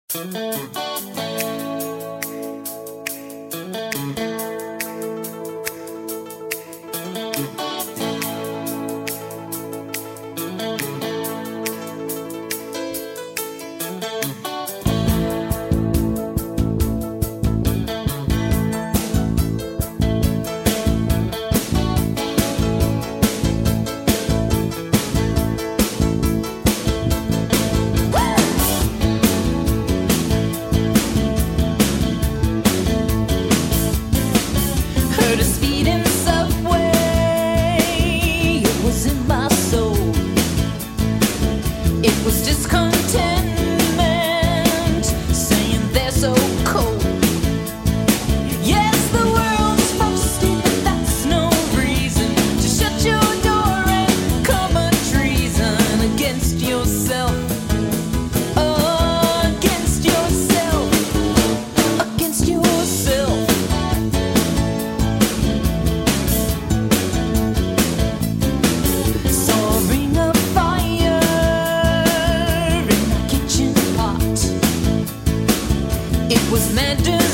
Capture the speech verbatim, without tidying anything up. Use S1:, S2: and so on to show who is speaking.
S1: Heard a speeding subway, it was in my soul. It was discontentment, saying they're so cold. Yes, the world's frosty, but that's no reason to shut your door and commit treason against yourself. Oh, against yourself, against yourself. Saw a ring of fire in the kitchen pot. It was meant to